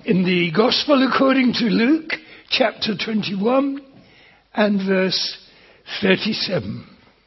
In the Gospel according to Luke, chapter 21 and verse 37.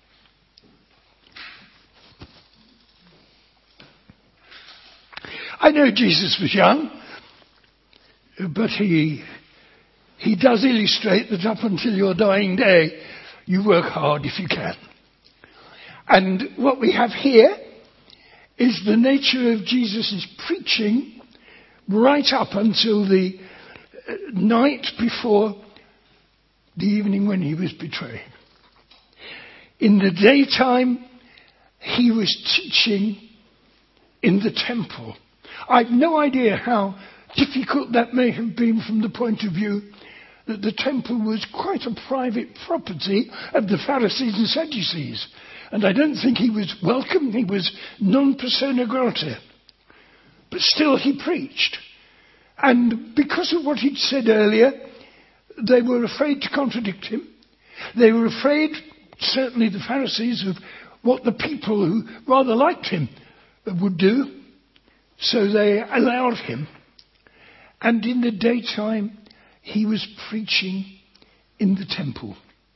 I know Jesus was young, but he does illustrate that up until your dying day, you work hard if you can. And what we have here is the nature of Jesus' preaching right up until the night before the evening when he was betrayed. In the daytime, he was teaching in the temple. I've no idea how difficult that may have been from the point of view that the temple was quite a private property of the Pharisees and Sadducees. And I don't think he was welcome. He was non persona grata. But still he preached. And because of what he'd said earlier, they were afraid to contradict him. They were afraid, certainly the Pharisees, of what the people who rather liked him would do. So they allowed him. And in the daytime, he was preaching in the temple.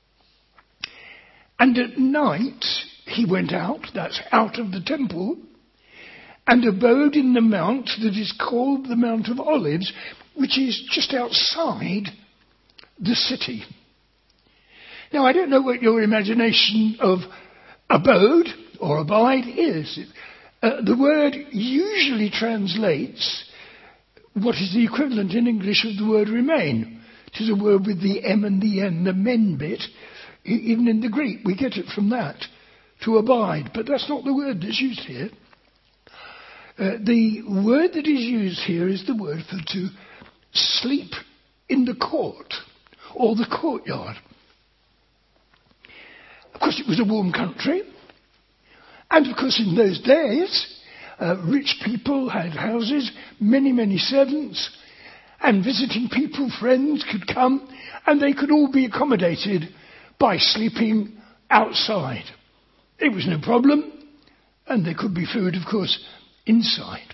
And at night, he went out, that's out of the temple, and abode in the mount that is called the Mount of Olives, which is just outside the city. Now, I don't know what your imagination of abode or abide is. The word usually translates what is the equivalent in English of the word remain. It is a word with the M and the N, the men bit. Even in the Greek, we get it from that, to abide. But that's not the word that's used here. The word that is used here is the word for to sleep in the court or the courtyard. Of course, it was a warm country. And of course, in those days, rich people had houses, many, many servants, and visiting people, friends could come, and they could all be accommodated by sleeping outside. It was no problem, and there could be food, of course, inside.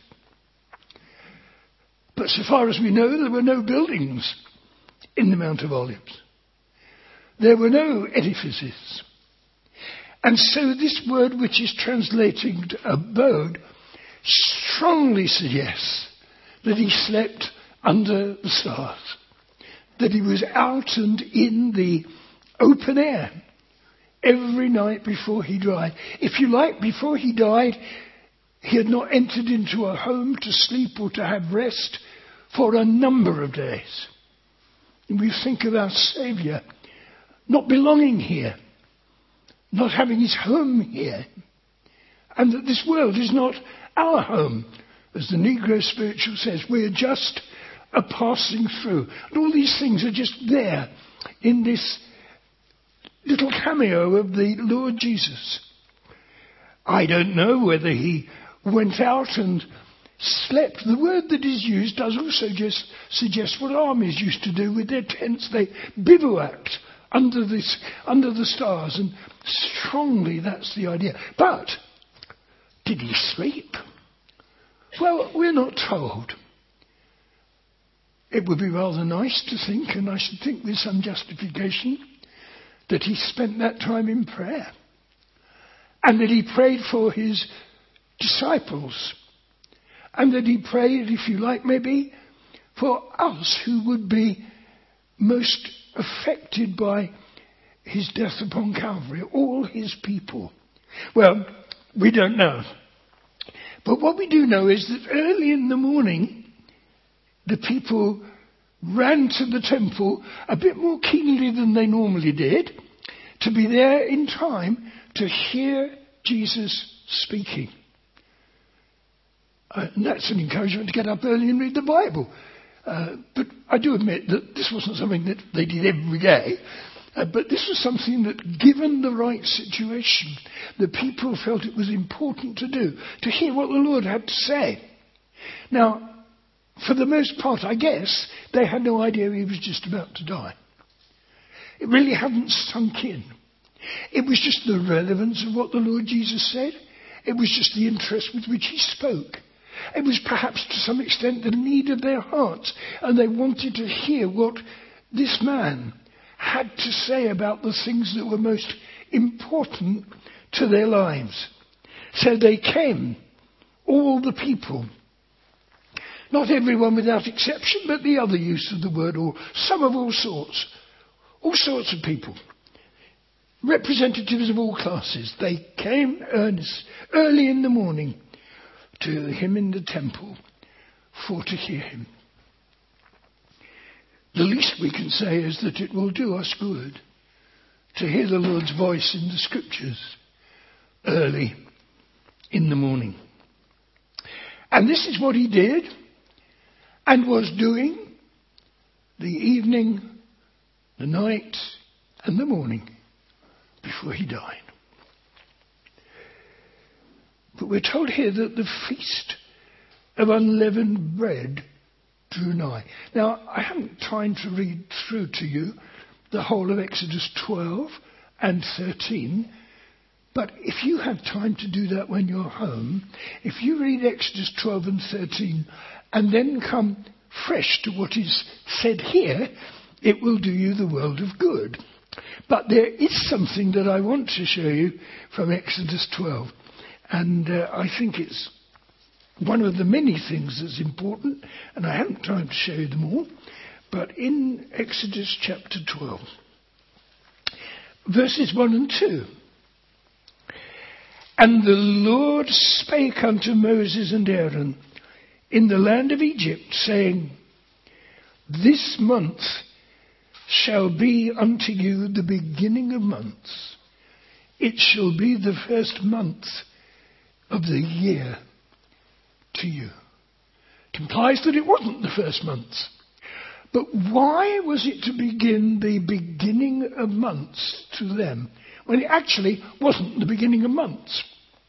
But so far as we know, there were no buildings in the Mount of Olives. There were no edifices. And so this word, which is translated abode, strongly suggests that he slept under the stars, that he was out and in the open air every night before he died. If you like, before he died, he had not entered into a home to sleep or to have rest for a number of days. And we think of our Saviour not belonging here, not having his home here, and that this world is not our home. As the Negro spiritual says, we are just a passing through. And all these things are just there in this little cameo of the Lord Jesus. I don't know whether he went out and slept. The word that is used does also just suggest what armies used to do with their tents. They bivouacked under the stars, and strongly that's the idea. But did he sleep? Well, we're not told. It would be rather nice to think, and I should think with some justification, that he spent that time in prayer, and that he prayed for his disciples, and that he prayed, if you like, maybe for us who would be most affected by his death upon Calvary, all his people. Well, we don't know. But what we do know is that early in the morning, the people ran to the temple a bit more keenly than they normally did, to be there in time to hear Jesus speaking. And that's an encouragement to get up early and read the Bible. But I do admit that this wasn't something that they did every day. But this was something that, given the right situation, the people felt it was important to do, to hear what the Lord had to say. Now, for the most part, I guess, they had no idea he was just about to die. It really hadn't sunk in. It was just the relevance of what the Lord Jesus said. It was just the interest with which he spoke. It was perhaps to some extent the need of their hearts, and they wanted to hear what this man had to say about the things that were most important to their lives. So they came, all the people. Not everyone without exception, but the other use of the word, or some of all sorts of people. Representatives of all classes. They came early in the morning to him in the temple for to hear him. The least we can say is that it will do us good to hear the Lord's voice in the Scriptures early in the morning. And this is what he did and was doing the evening, the night, and the morning before he died. But we're told here that the feast of unleavened bread drew nigh. Now, I haven't time to read through to you the whole of Exodus 12 and 13, but if you have time to do that when you're home, if you read Exodus 12 and 13 and then come fresh to what is said here, it will do you the world of good. But there is something that I want to show you from Exodus 12, and I think it's one of the many things that's important, and I haven't time to show you them all, but in Exodus chapter 12, verses 1 and 2. And the Lord spake unto Moses and Aaron in the land of Egypt, saying, This month shall be unto you the beginning of months. It shall be the first month of the year to you. It implies that it wasn't the first month. But why was it to begin the beginning of months to them when it actually wasn't the beginning of months?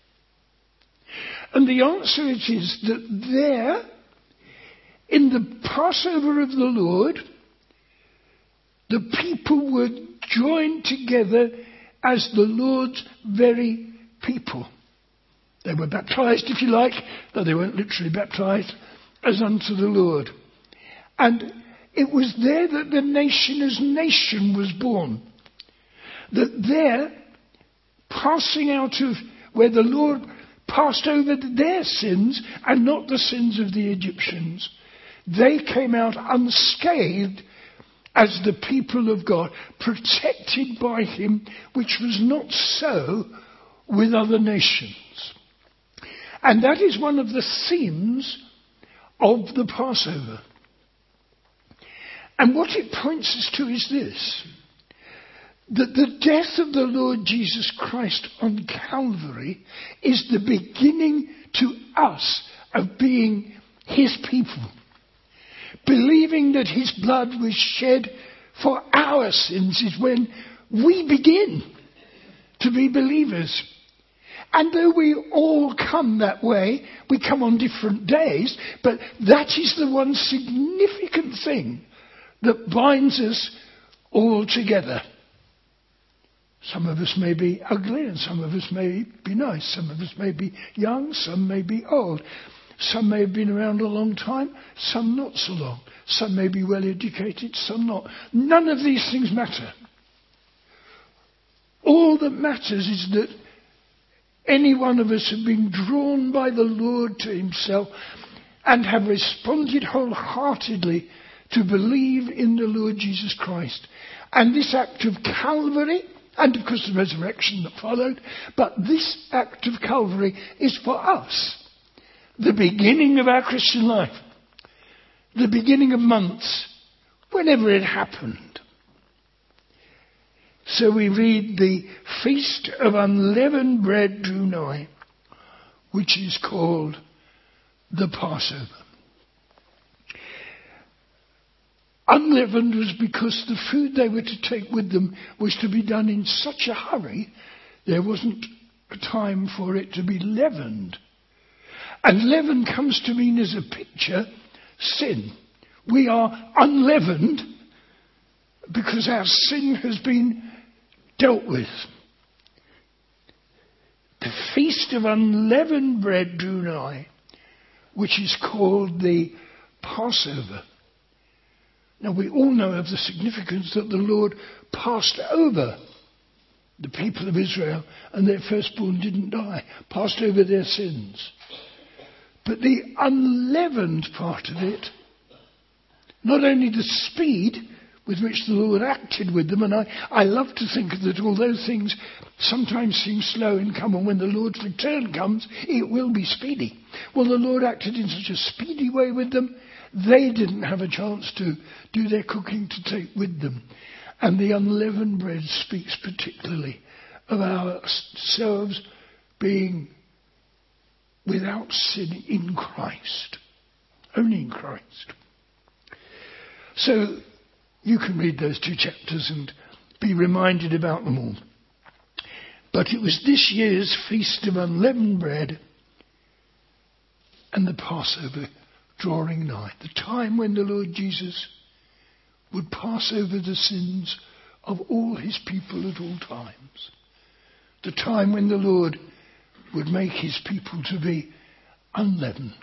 And the answer is that there, in the Passover of the Lord, the people were joined together as the Lord's very people. They were baptized, if you like, though they weren't literally baptized, as unto the Lord. And it was there that the nation as nation was born. That there, passing out of where the Lord passed over their sins and not the sins of the Egyptians, they came out unscathed as the people of God, protected by him, which was not so with other nations. And that is one of the themes of the Passover. And what it points us to is this, that the death of the Lord Jesus Christ on Calvary is the beginning to us of being his people. Believing that his blood was shed for our sins is when we begin to be believers. And though we all come that way, we come on different days, but that is the one significant thing that binds us all together. Some of us may be ugly and some of us may be nice. Some of us may be young, some may be old. Some may have been around a long time, some not so long. Some may be well educated, some not. None of these things matter. All that matters is that any one of us have been drawn by the Lord to himself and have responded wholeheartedly to believe in the Lord Jesus Christ. And this act of Calvary, and of course the resurrection that followed, but this act of Calvary is for us the beginning of our Christian life, the beginning of months, whenever it happened. So we read the Feast of Unleavened Bread drew nigh, which is called the Passover. Unleavened was because the food they were to take with them was to be done in such a hurry, there wasn't a time for it to be leavened. And leaven comes to mean as a picture, sin. We are unleavened because our sin has been dealt with. The Feast of Unleavened Bread drew nigh, which is called the Passover. Now we all know of the significance that the Lord passed over the people of Israel and their firstborn didn't die, passed over their sins. But the unleavened part of it, not only the speed with which the Lord acted with them, and I love to think that although things sometimes seem slow in coming, when the Lord's return comes, it will be speedy. Well, the Lord acted in such a speedy way with them, they didn't have a chance to do their cooking to take with them. And the unleavened bread speaks particularly of ourselves being without sin in Christ. Only in Christ. So you can read those 2 chapters and be reminded about them all. But it was this year's Feast of Unleavened Bread and the Passover drawing nigh, the time when the Lord Jesus would pass over the sins of all his people at all times. The time when the Lord would make his people to be unleavened.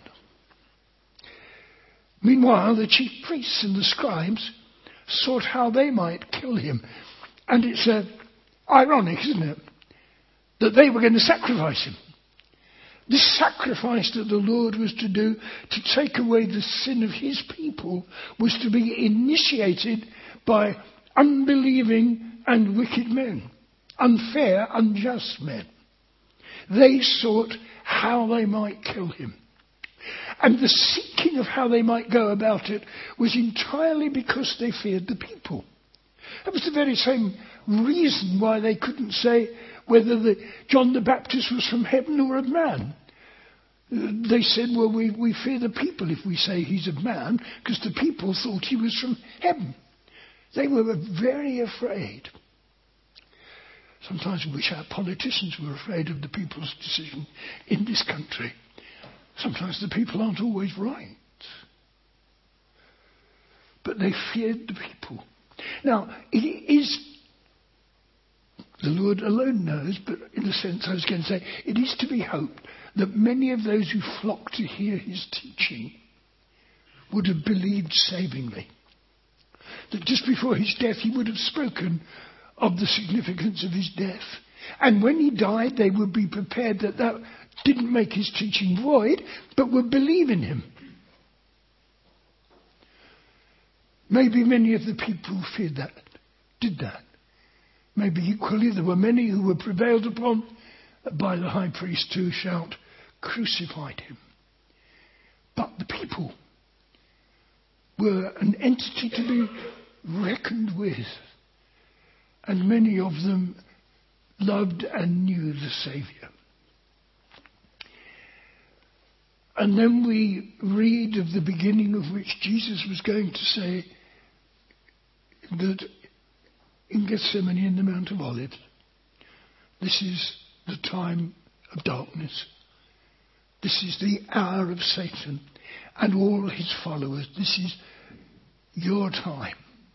Meanwhile, the chief priests and the scribes sought how they might kill him. And it's ironic, isn't it, that they were going to sacrifice him. This sacrifice that the Lord was to do to take away the sin of his people was to be initiated by unbelieving and wicked men, unfair, unjust men. They sought how they might kill him. And the seeking of how they might go about it was entirely because they feared the people. That was the very same reason why they couldn't say whether John the Baptist was from heaven or of man. They said, well, we fear the people if we say he's of man, because the people thought he was from heaven. They were very afraid. Sometimes we wish our politicians were afraid of the people's decision in this country. Sometimes the people aren't always right. But they feared the people. Now, it is, the Lord alone knows, but in a sense I was going to say, it is to be hoped that many of those who flocked to hear his teaching would have believed savingly. That just before his death he would have spoken of the significance of his death. And when he died, they would be prepared that that didn't make his teaching void, but would believe in him. Maybe many of the people who feared that did that. Maybe equally there were many who were prevailed upon by the high priest to shout, "Crucified him." But the people were an entity to be reckoned with, and many of them loved and knew the Saviour. And then we read of the beginning of which Jesus was going to say that in Gethsemane in the Mount of Olives, this is the time of darkness. This is the hour of Satan and all his followers. This is your time.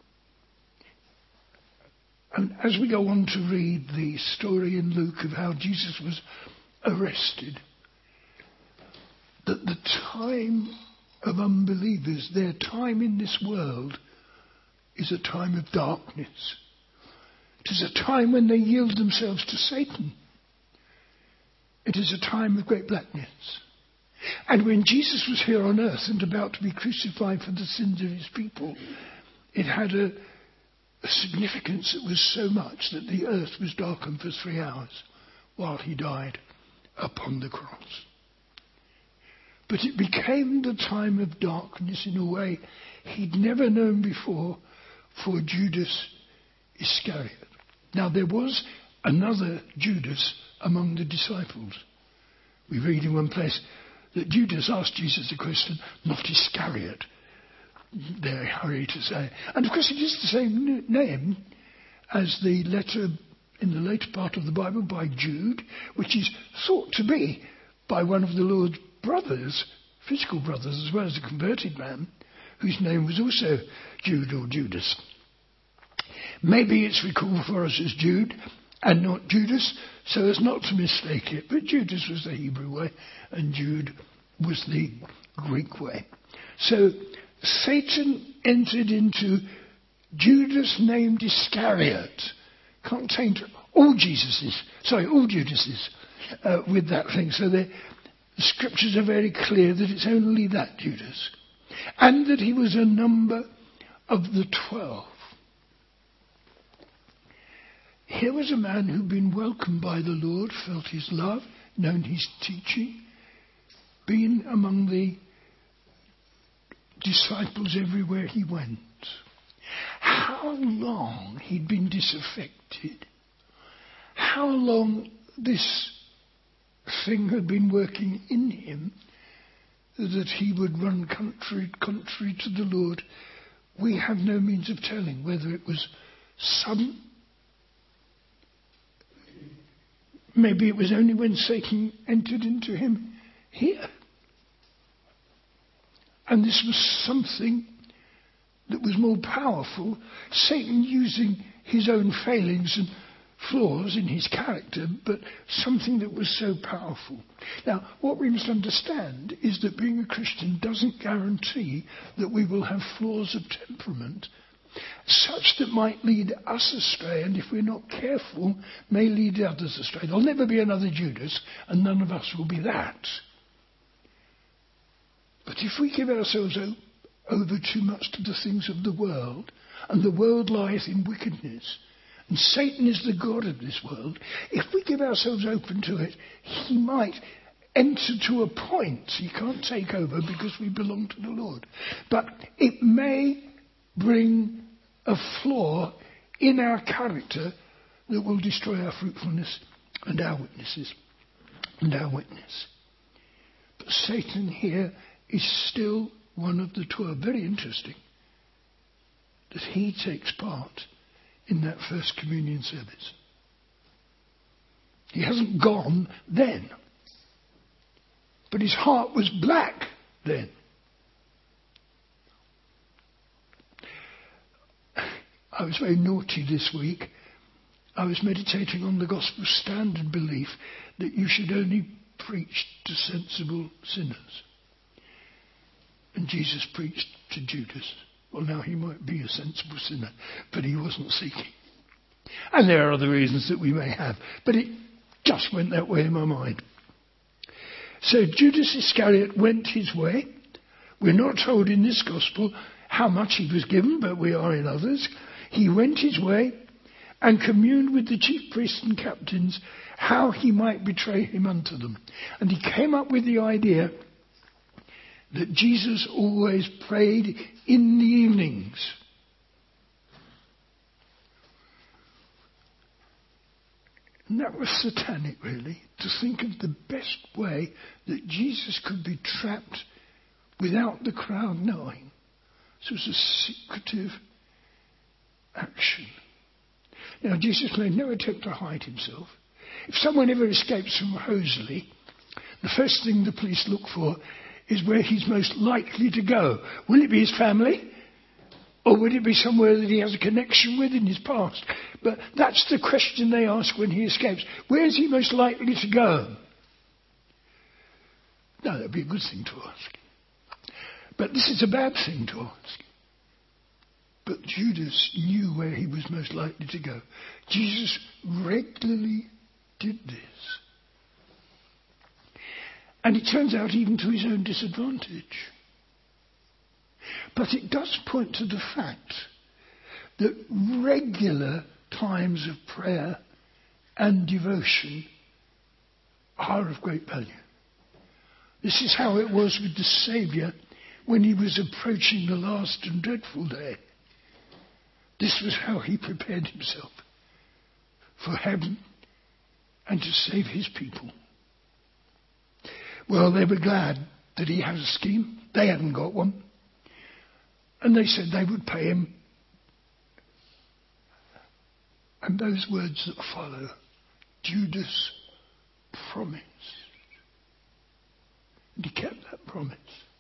And as we go on to read the story in Luke of how Jesus was arrested, that the time of unbelievers, their time in this world, is a time of darkness. It is a time when they yield themselves to Satan. It is a time of great blackness. And when Jesus was here on earth and about to be crucified for the sins of his people, it had a significance that was so much that the earth was darkened for 3 hours while he died upon the cross. But it became the time of darkness in a way he'd never known before for Judas Iscariot. Now there was another Judas among the disciples. We read in one place that Judas asked Jesus a question, not Iscariot. They hurry to say. And of course it is the same name as the letter in the later part of the Bible by Jude, which is thought to be by one of the Lord's brothers, physical brothers, as well as a converted man, whose name was also Jude or Judas. Maybe it's recalled for us as Jude and not Judas, so as not to mistake it. But Judas was the Hebrew way, and Jude was the Greek way. So Satan entered into Judas named Iscariot. Contained all Judases with that thing. So the scriptures are very clear that it's only that Judas. And that he was a number of the 12. Here was a man who'd been welcomed by the Lord, felt his love, known his teaching, been among the disciples everywhere he went. How long he'd been disaffected. How long this thing had been working in him that he would run contrary to the Lord. We have no means of telling whether it was sudden. Maybe it was only when Satan entered into him here. And this was something that was more powerful, Satan using his own failings and flaws in his character, but something that was so powerful. Now, what we must understand is that being a Christian doesn't guarantee that we will have flaws of temperament, such that might lead us astray, and if we're not careful, may lead others astray. There'll never be another Judas, and none of us will be that. But if we give ourselves over too much to the things of the world, and the world lieth in wickedness, and Satan is the god of this world, if we give ourselves open to it, he might enter to a point. He can't take over because we belong to the Lord. But it may bring a flaw in our character that will destroy our fruitfulness and our witnesses and our witness. But Satan here is still one of the 12. Very interesting that he takes part in that first communion service. He hasn't gone then, but his heart was black then. I was very naughty this week. I was meditating on the gospel standard belief that you should only preach to sensible sinners. And Jesus preached to Judas. Well, now he might be a sensible sinner, but he wasn't seeking. And there are other reasons that we may have, but it just went that way in my mind. So Judas Iscariot went his way. We're not told in this gospel how much he was given, but we are in others. He went his way and communed with the chief priests and captains how he might betray him unto them. And he came up with the idea that Jesus always prayed in the evenings. And that was satanic, really, to think of the best way that Jesus could be trapped without the crowd knowing. So it was a secretive action. Now, Jesus made no attempt to hide himself. If someone ever escapes from Hoseley, the first thing the police look for is where he's most likely to go. Will it be his family? Or would it be somewhere that he has a connection with in his past? But that's the question they ask when he escapes. Where is he most likely to go? No, that would be a good thing to ask. But this is a bad thing to ask. But Judas knew where he was most likely to go. Jesus regularly did this. And it turns out even to his own disadvantage. But it does point to the fact that regular times of prayer and devotion are of great value. This is how it was with the Saviour when he was approaching the last and dreadful day. This was how he prepared himself for heaven and to save his people. Well, they were glad that he had a scheme. They hadn't got one. And they said they would pay him. And those words that follow, Judas promised. And he kept that promise.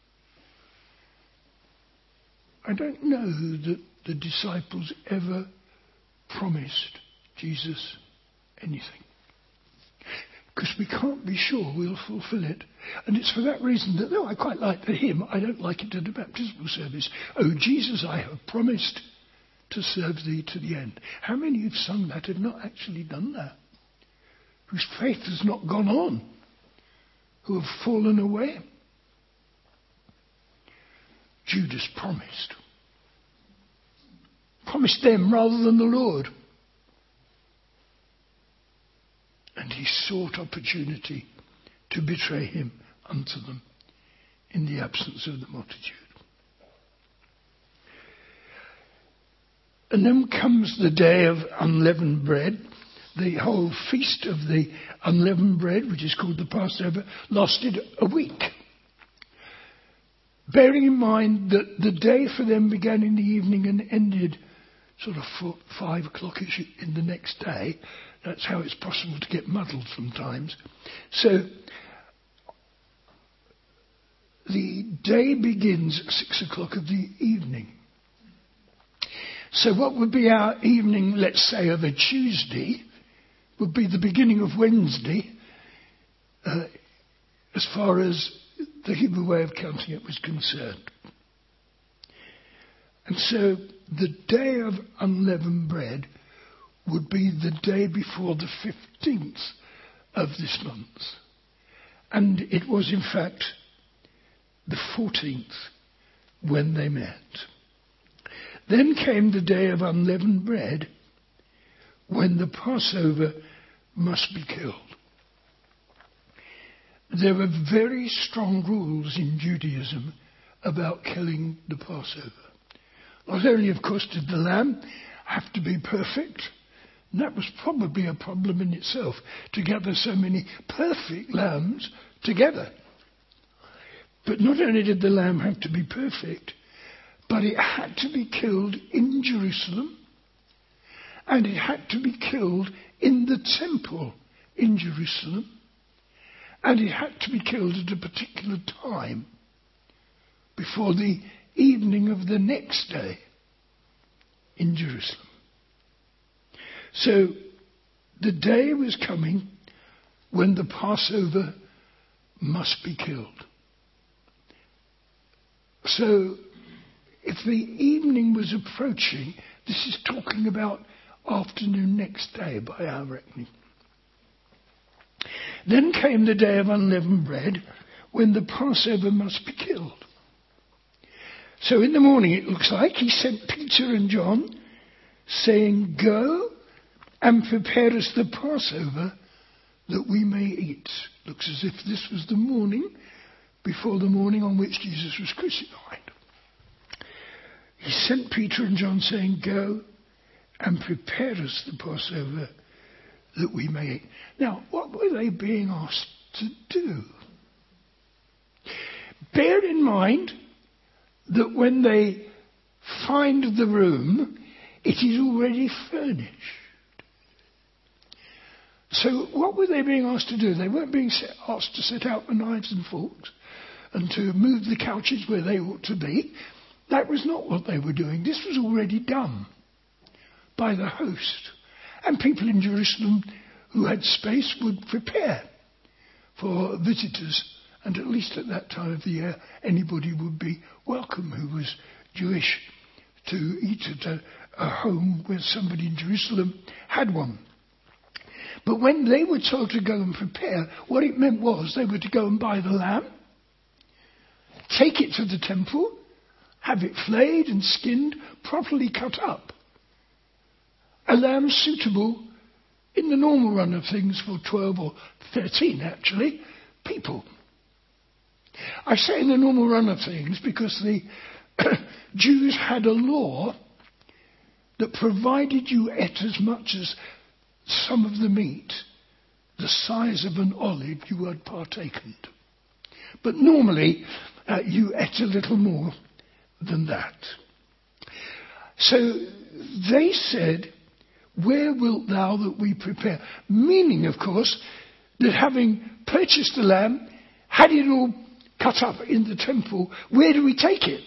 I don't know that the disciples ever promised Jesus anything. because we can't be sure we'll fulfill it. And it's for that reason that, though I quite like the hymn, I don't like it at a baptismal service. Oh, Jesus, I have promised to serve thee to the end. How many who've sung that have not actually done that? Whose faith has not gone on? Who have fallen away? Judas promised. Promised them rather than the Lord. And he sought opportunity to betray him unto them in the absence of the multitude. And then comes the day of unleavened bread. The whole feast of the unleavened bread, which is called the Passover, lasted a week. Bearing in mind that the day for them began in the evening and ended sort of 5 o'clock-ish in the next day. That's how it's possible to get muddled sometimes. So the day begins at 6 o'clock of the evening. So what would be our evening, let's say, of a Tuesday, would be the beginning of Wednesday, as far as the Hebrew way of counting it was concerned. And so the day of unleavened bread would be the day before the 15th of this month. And it was in fact the 14th when they met. Then came the day of unleavened bread, when the Passover must be killed. There were very strong rules in Judaism about killing the Passover. Not only, of course, did the lamb have to be perfect, and that was probably a problem in itself, to gather so many perfect lambs together. But not only did the lamb have to be perfect, but it had to be killed in Jerusalem, and it had to be killed in the temple in Jerusalem, and it had to be killed at a particular time before the evening of the next day in Jerusalem. So the day was coming when the Passover must be killed. So if the evening was approaching, this is talking about afternoon next day by our reckoning. Then came the day of unleavened bread, when the Passover must be killed. So in the morning, it looks like, he sent Peter and John, saying, "Go and prepare us the Passover that we may eat." Looks as if this was the morning before the morning on which Jesus was crucified. He sent Peter and John, saying, "Go and prepare us the Passover that we may eat." Now, what were they being asked to do? Bear in mind that when they find the room, it is already furnished. So what were they being asked to do? They weren't being asked to set out the knives and forks and to move the couches where they ought to be. That was not what they were doing. This was already done by the host. And people in Jerusalem who had space would prepare for visitors. And at least at that time of the year, anybody would be welcome who was Jewish to eat at a home where somebody in Jerusalem had one. But when they were told to go and prepare, what it meant was they were to go and buy the lamb, take it to the temple, have it flayed and skinned, properly cut up. A lamb suitable in the normal run of things for 12 or 13, actually, people. I say in the normal run of things because the Jews had a law that provided you ate as much as some of the meat, the size of an olive, you had partaken. But normally you ate a little more than that. So they said, "Where wilt thou that we prepare?" Meaning, of course, that having purchased the lamb, had it all cut up in the temple, where do we take it?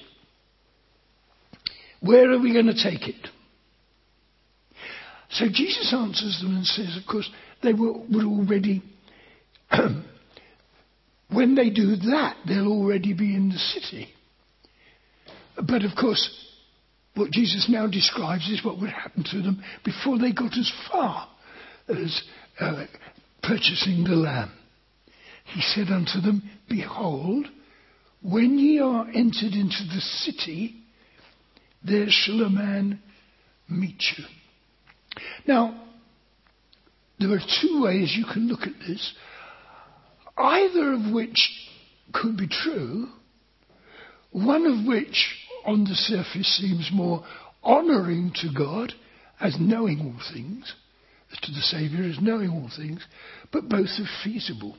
Where are we going to take it? So Jesus answers them and says, of course, they were already when they do that, they'll already be in the city. But of course, what Jesus now describes is what would happen to them before they got as far as purchasing the lamb. He said unto them, Behold, when ye are entered into the city, there shall a man meet you. Now, there are two ways you can look at this, either of which could be true, one of which on the surface seems more honouring to God as knowing all things, as to the Saviour as knowing all things, but both are feasible.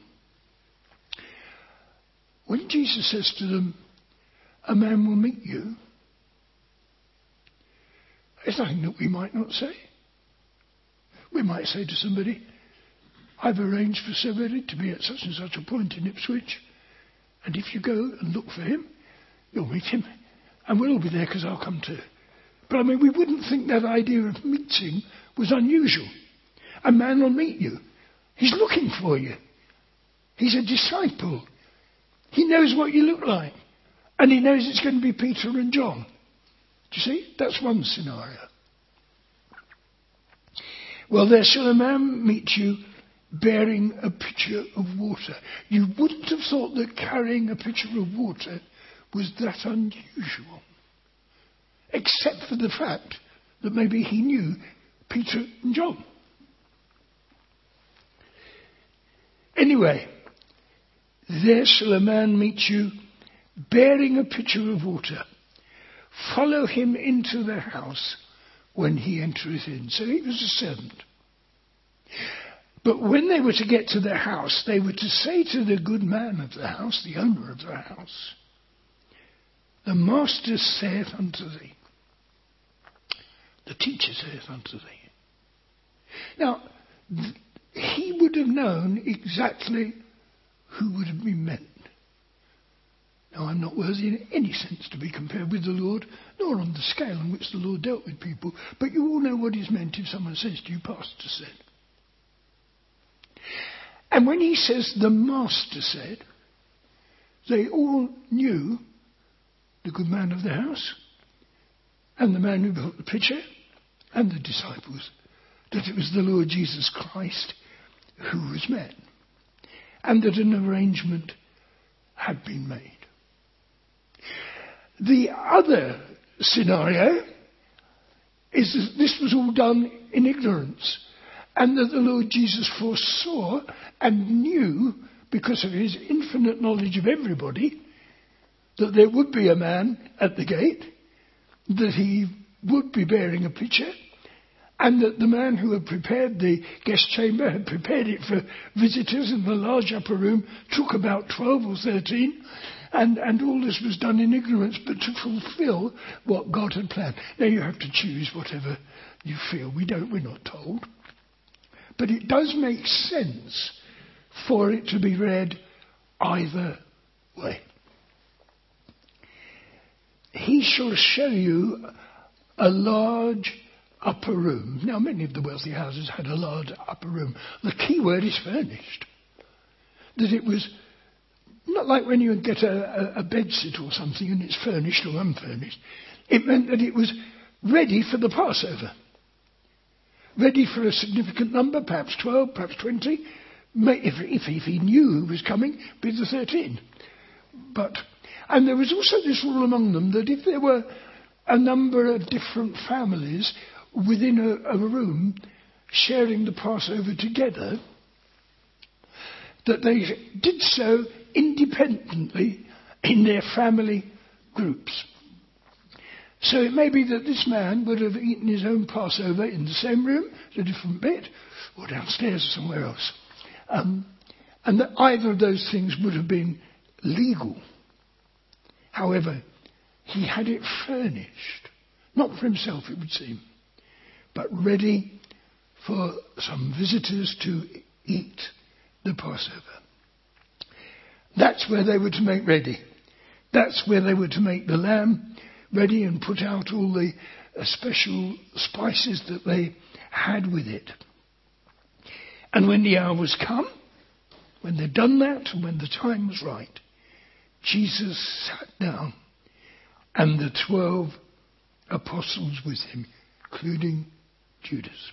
When Jesus says to them, a man will meet you, there's nothing that we might not say. We might say to somebody, I've arranged for somebody to be at such and such a point in Ipswich, and if you go and look for him, you'll meet him, and we'll all be there because I'll come too. But I mean, we wouldn't think that idea of meeting was unusual. A man will meet you. He's looking for you. He's a disciple. He knows what you look like. And he knows it's going to be Peter and John. Do you see? That's one scenario. Well, there shall a man meet you bearing a pitcher of water. You wouldn't have thought that carrying a pitcher of water was that unusual. Except for the fact that maybe he knew Peter and John. Anyway, there shall a man meet you bearing a pitcher of water. Follow him into the house when he entereth in. So he was a servant. But when they were to get to the house, they were to say to the good man of the house, the owner of the house, the master saith unto thee, the teacher saith unto thee. Now, he would have known exactly who would have been meant. Now, I'm not worthy in any sense to be compared with the Lord, nor on the scale in which the Lord dealt with people, but you all know what is meant if someone says to you, Pastor said. And when he says the master said, they all knew, the good man of the house, and the man who brought the pitcher, and the disciples, that it was the Lord Jesus Christ who was met, and that an arrangement had been made. The other scenario is that this was all done in ignorance, and that the Lord Jesus foresaw and knew, because of his infinite knowledge of everybody, that there would be a man at the gate, that he would be bearing a pitcher, and that the man who had prepared the guest chamber had prepared it for visitors in the large upper room, took about 12 or 13, and all this was done in ignorance, but to fulfill what God had planned. Now you have to choose whatever you feel. We're not told. But it does make sense for it to be read either way. He shall show you a large upper room. Now, many of the wealthy houses had a large upper room. The key word is furnished. That it was not like when you get a bedsit or something and it's furnished or unfurnished. It meant that it was ready for the Passover. Ready for a significant number, perhaps 12, perhaps 20. If he knew who was coming, be the 13. And there was also this rule among them that if there were a number of different families within a room sharing the Passover together, that they did so independently in their family groups. So it may be that this man would have eaten his own Passover in the same room, at a different bed, or downstairs or somewhere else. And that either of those things would have been legal. However, he had it furnished, not for himself it would seem, but ready for some visitors to eat the Passover. That's where they were to make ready. That's where they were to make the lamb ready and put out all the special spices that they had with it. And when the hour was come, When they'd done that, and when the time was right, Jesus sat down, and the 12 apostles with him, including Judas.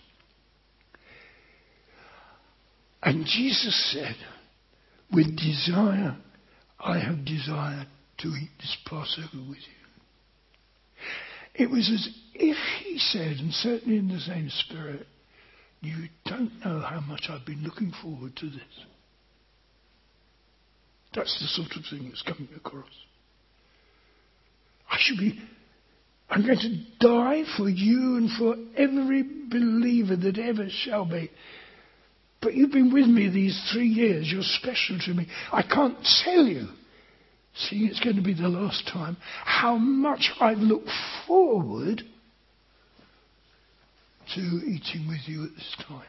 And Jesus said, with desire, I have desired to eat this Passover with you. It was as if he said, and certainly in the same spirit, you don't know how much I've been looking forward to this. That's the sort of thing that's coming across. I'm going to die for you and for every believer that ever shall be. But you've been with me these 3 years. You're special to me. I can't tell you, seeing it's going to be the last time, how much I've looked forward to eating with you at this time.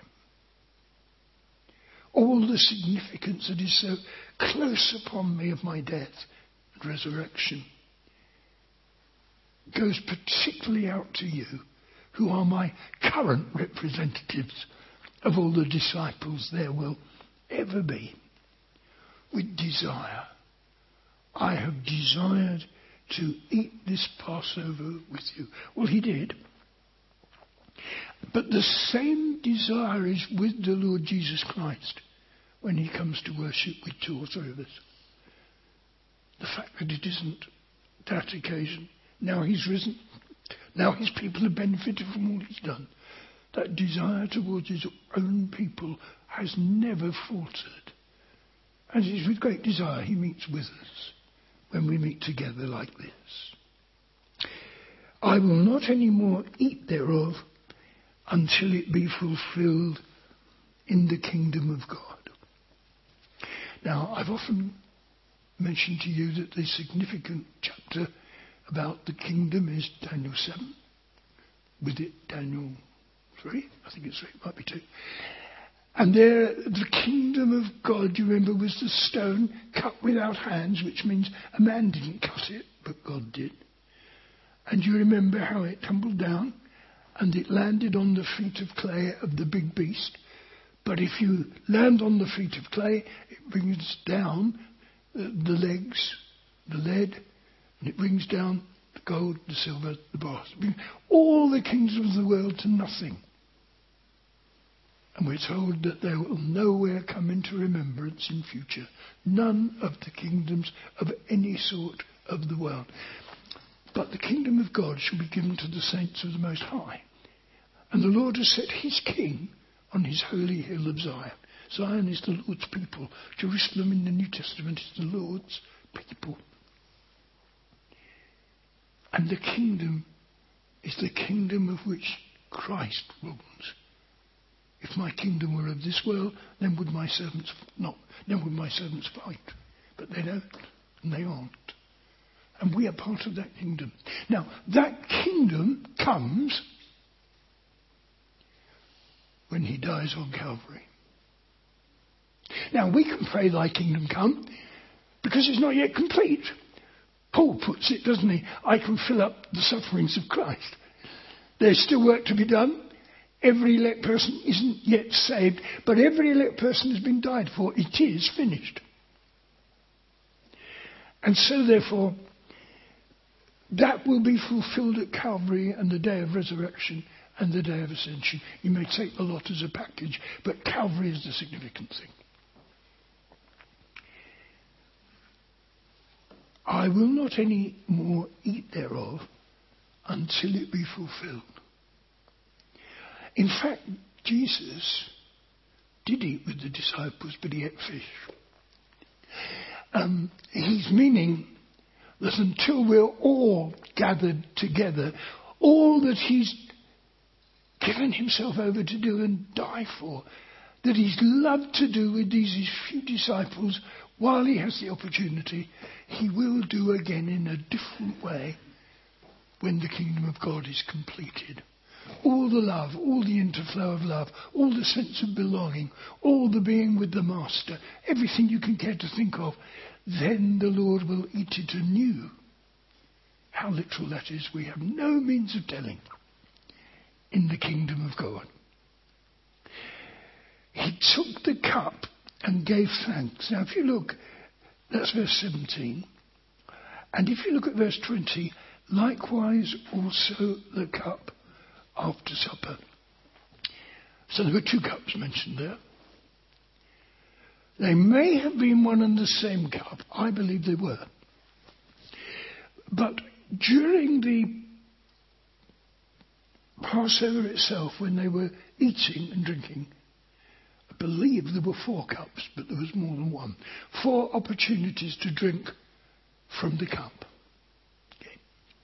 All the significance that is so close upon me of my death and resurrection goes particularly out to you, who are my current representatives of all the disciples there will ever be. With desire, I have desired to eat this Passover with you. Well, he did. But the same desire is with the Lord Jesus Christ when he comes to worship with 2 or 3 of us. The fact that it isn't that occasion. Now he's risen. Now his people have benefited from all he's done. That desire towards his own people has never faltered. And it is with great desire he meets with us when we meet together like this. I will not any more eat thereof until it be fulfilled in the kingdom of God. Now, I've often mentioned to you that the significant chapter about the kingdom is Daniel 7. With it, Daniel 3. I think it's 3. It might be 2. And there, the kingdom of God, you remember, was the stone cut without hands, which means a man didn't cut it, but God did. And you remember how it tumbled down and it landed on the feet of clay of the big beast. But if you land on the feet of clay, it brings down the legs, the lead, and it brings down the gold, the silver, the brass. It brings all the kingdoms of the world to nothing. And we're told that they will nowhere come into remembrance in future. None of the kingdoms of any sort of the world. But the kingdom of God shall be given to the saints of the Most High. And the Lord has set his king on his holy hill of Zion. Zion is the Lord's people. Jerusalem in the New Testament is the Lord's people. And the kingdom is the kingdom of which Christ rules. If my kingdom were of this world, then would my servants fight. But they don't, and they aren't. And we are part of that kingdom. Now, that kingdom comes when he dies on Calvary. Now, we can pray thy kingdom come because it's not yet complete. Paul puts it, doesn't he? I can fill up the sufferings of Christ. There's still work to be done. Every elect person isn't yet saved, but every elect person has been died for. It is finished. And so, therefore, that will be fulfilled at Calvary and the day of resurrection and the day of ascension. You may take the lot as a package, but Calvary is the significant thing. I will not any more eat thereof until it be fulfilled. In fact, Jesus did eat with the disciples, but he ate fish. He's meaning that until we're all gathered together, all that he's given himself over to do and die for, that he's loved to do with these few disciples while he has the opportunity, he will do again in a different way when the kingdom of God is completed. All the love, all the interflow of love, all the sense of belonging, all the being with the Master, everything you can care to think of, then the Lord will eat it anew. How literal that is, we have no means of telling in the kingdom of God. He took the cup and gave thanks. Now, if you look, that's verse 17. And if you look at verse 20, likewise also the cup after supper. So there were two cups mentioned there. They may have been one and the same cup. I believe they were. But during the Passover itself, when they were eating and drinking, I believe there were 4 cups, but there was more than one. 4 opportunities to drink from the cup. Okay.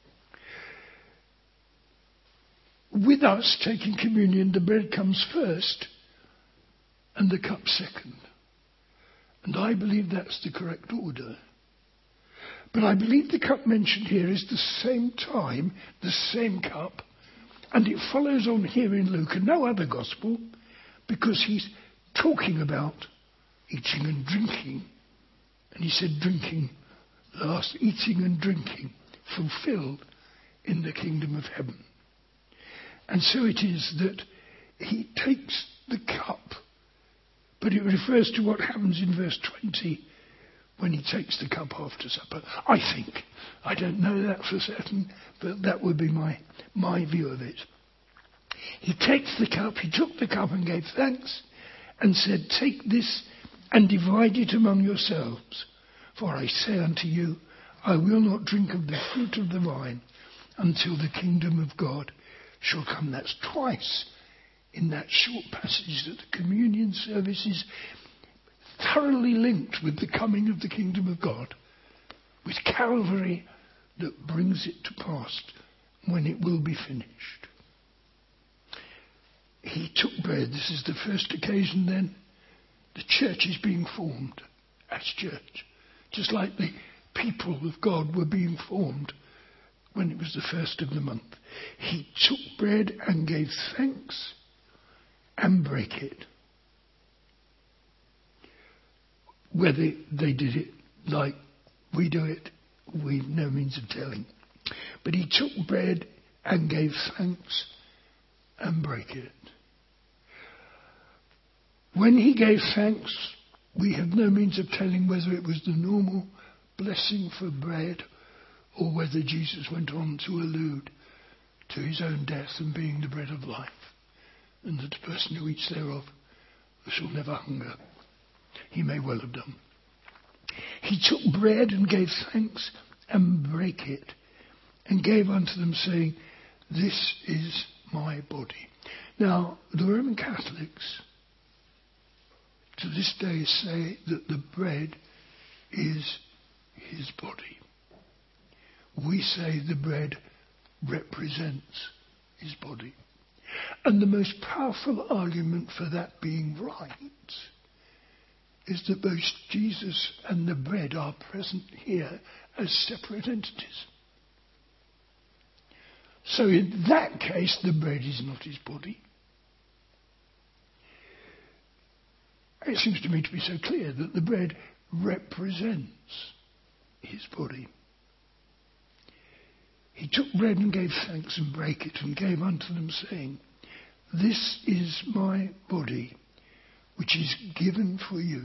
With us taking communion, the bread comes first and the cup second. And I believe that's the correct order. But I believe the cup mentioned here is the same time, the same cup, and it follows on here in Luke and no other gospel, because he's talking about eating and drinking. And he said drinking last, eating and drinking, fulfilled in the kingdom of heaven. And so it is that he takes the cup, but it refers to what happens in verse 20 when he takes the cup after supper. I think. I don't know that for certain, but that would be my view of it. He takes the cup, he took the cup and gave thanks and said, take this and divide it among yourselves. For I say unto you, I will not drink of the fruit of the vine until the kingdom of God shall come. That's twice in that short passage that the communion service is thoroughly linked with the coming of the kingdom of God, with Calvary that brings it to pass when it will be finished. He took bread. This is the first occasion then the church is being formed as church, just like the people of God were being formed when it was the first of the month. He took bread and gave thanks and brake it. Whether they did it like we do it, we've no means of telling. But he took bread and gave thanks and brake it. When he gave thanks, we have no means of telling whether it was the normal blessing for bread or whether Jesus went on to allude to his own death and being the bread of life, and that the person who eats thereof shall never hunger. He may well have done. He took bread and gave thanks and brake it and gave unto them, saying, this is my body. Now, the Roman Catholics to this day say that the bread is his body. We say the bread represents his body. And the most powerful argument for that being right is that both Jesus and the bread are present here as separate entities. So in that case, the bread is not his body. It seems to me to be so clear that the bread represents his body. He took bread and gave thanks and brake it and gave unto them, saying, this is my body, which is given for you.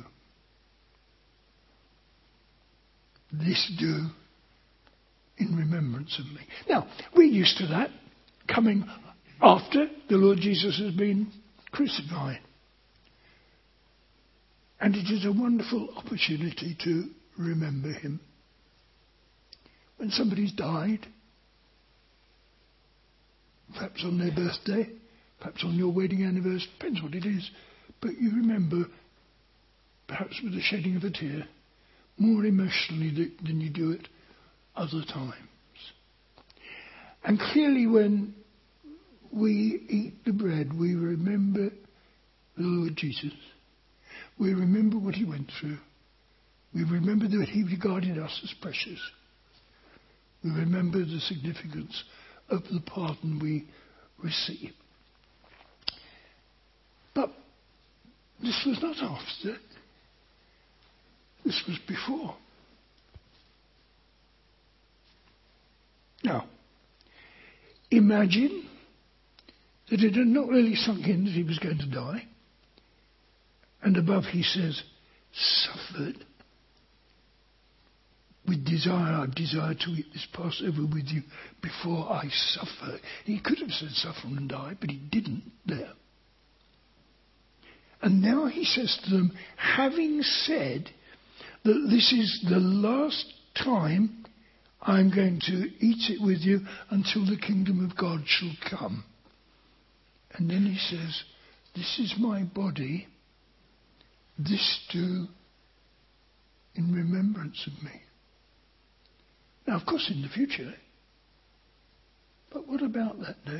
This do in remembrance of me. Now, we're used to that coming after the Lord Jesus has been crucified. And it is a wonderful opportunity to remember him. When somebody's died, perhaps on their birthday, perhaps on your wedding anniversary, depends what it is, but you remember, perhaps with the shedding of a tear, more emotionally than you do at other times. And clearly when we eat the bread, we remember the Lord Jesus. We remember what he went through. We remember that he regarded us as precious. We remember the significance of the pardon we receive. But this was not after. This was before. Now, imagine that it had not really sunk in that he was going to die. And above he says, suffered with desire, I desire to eat this Passover with you before I suffer. He could have said suffer and die, but he didn't there. And now he says to them, having said that this is the last time I'm going to eat it with you until the kingdom of God shall come. And then he says, this is my body, this do in remembrance of me. Now, of course, in the future. But what about that day?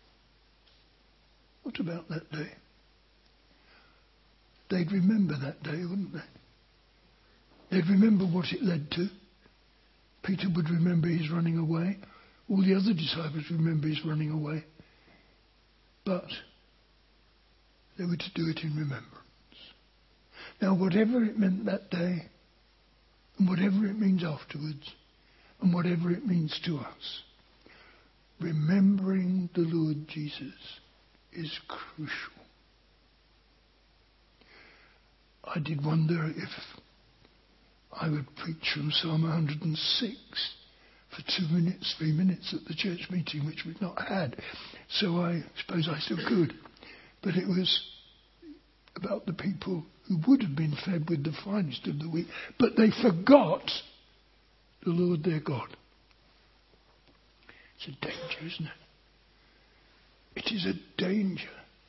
What about that day? They'd remember that day, wouldn't they? They'd remember what it led to. Peter would remember his running away. All the other disciples remember his running away. But they were to do it in remembrance. Now, whatever it meant that day, and whatever it means afterwards, and whatever it means to us, remembering the Lord Jesus is crucial. I did wonder if I would preach from Psalm 106 for 2 minutes, 3 minutes at the church meeting, which we've not had. So I suppose I still could. But it was about the people who would have been fed with the finest of the wheat, but they forgot the Lord their God. It's a danger, isn't it? It is a danger.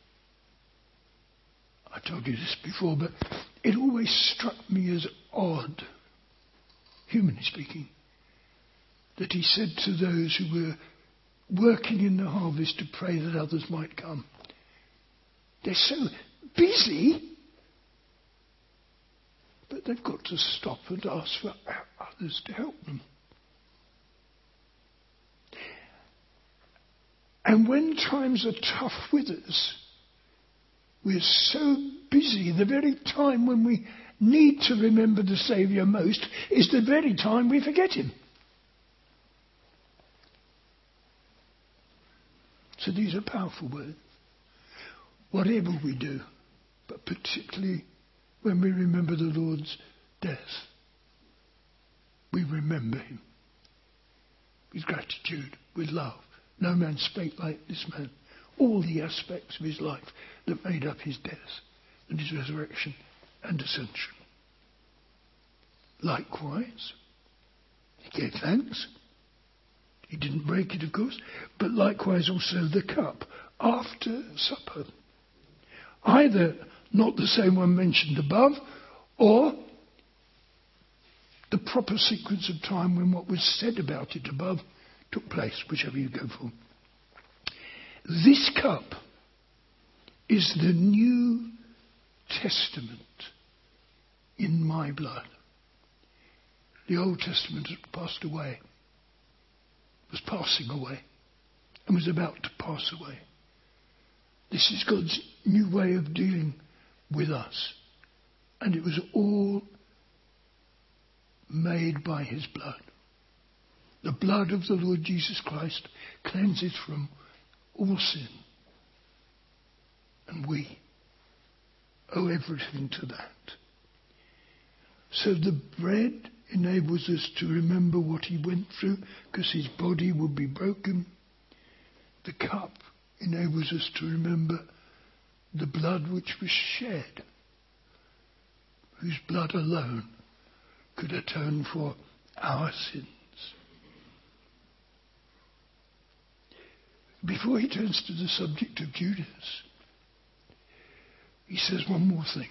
I told you this before, but it always struck me as odd, humanly speaking, that he said to those who were working in the harvest to pray that others might come, they're so busy, but they've got to stop and ask for others to help them. And when times are tough with us, we're so busy, the very time when we need to remember the Saviour most is the very time we forget him. So these are powerful words. Whatever we do, but particularly when we remember the Lord's death, we remember him with gratitude, with love. No man spake like this man. All the aspects of his life that made up his death and his resurrection and ascension. Likewise, he gave thanks. He didn't break it, of course, but likewise also the cup after supper. Either not the same one mentioned above, or the proper sequence of time when what was said about it above took place, whichever you go for. This cup is the New Testament in my blood. The Old Testament had passed away, was passing away, and was about to pass away. This is God's new way of dealing with us. And it was all made by his blood. The blood of the Lord Jesus Christ cleanses from all sin. And we owe everything to that. So the bread enables us to remember what he went through, because his body would be broken. The cup enables us to remember the blood which was shed, whose blood alone could atone for our sins. Before he turns to the subject of Judas, he says one more thing.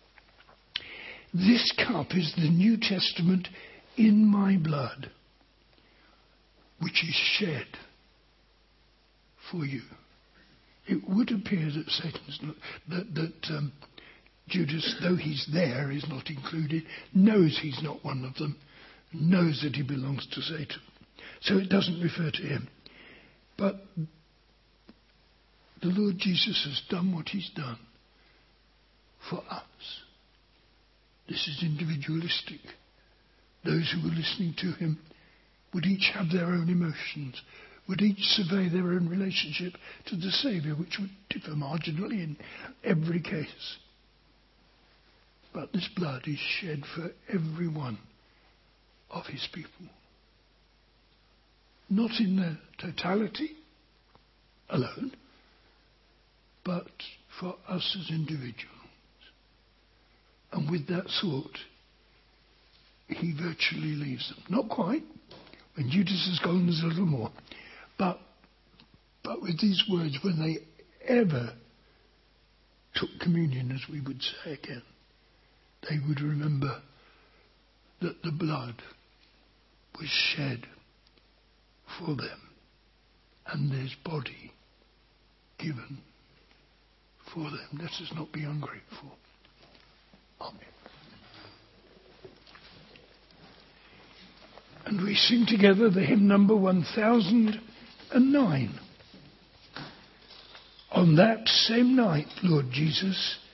This cup is the New Testament in my blood, which is shed for you. It would appear that Satan's not, that Judas, though he's there, is not included, knows he's not one of them, knows that he belongs to Satan. So it doesn't refer to him. But the Lord Jesus has done what he's done for us. This is individualistic. Those who were listening to him would each have their own emotions, would each survey their own relationship to the Saviour, which would differ marginally in every case. But this blood is shed for every one of his people. Not in their totality alone, but for us as individuals. And with that thought, he virtually leaves them. Not quite. When Judas has gone, there's a little more. But with these words, when they ever took communion, as we would say again, they would remember that the blood was shed for them and his body given for them. Let us not be ungrateful. Amen. And we sing together the hymn number 1009. On that same night, Lord Jesus,